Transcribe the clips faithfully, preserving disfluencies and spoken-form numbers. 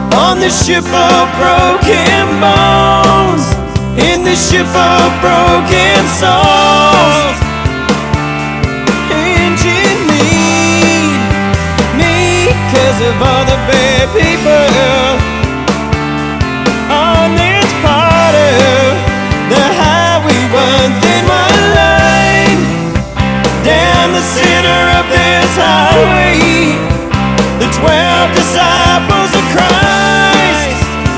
on the ship of broken bones, in the ship of broken souls. And you need me 'cause of all the bad people on this part of the highway. One thin white line down the center of this highway, the twelve disciples of Christ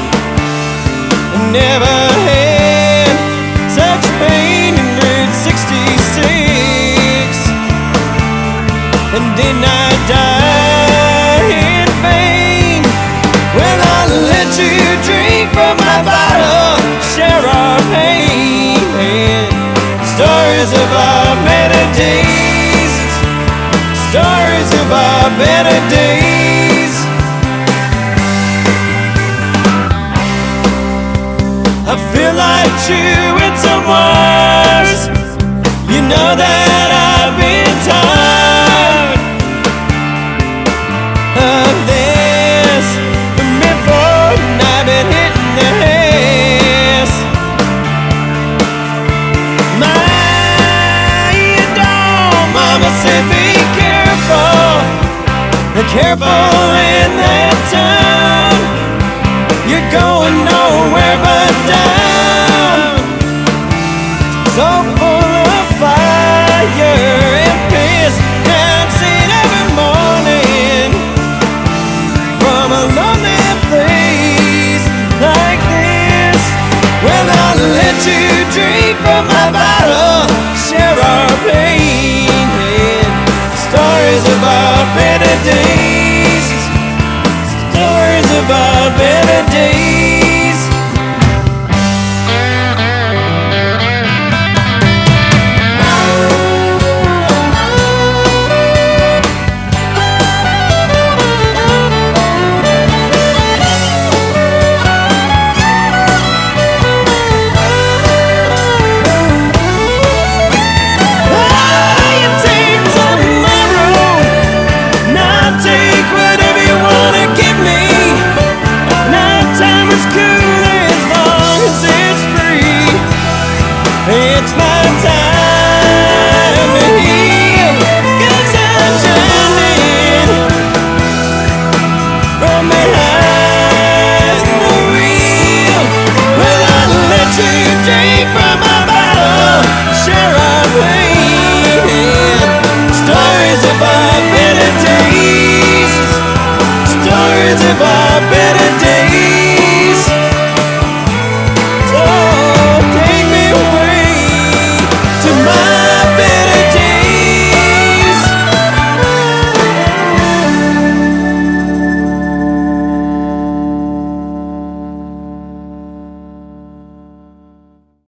never had such pain in Route sixty-six, and did not die in vain. Well, I'll let you drink from my bottle, share our pain, stories of our better days, stories of our better days. I feel like chewing some wires. You know that I've been tired of this from before, and I've been hitting the ass. My dog mama said be careful, be careful in that town. You're going nowhere but down.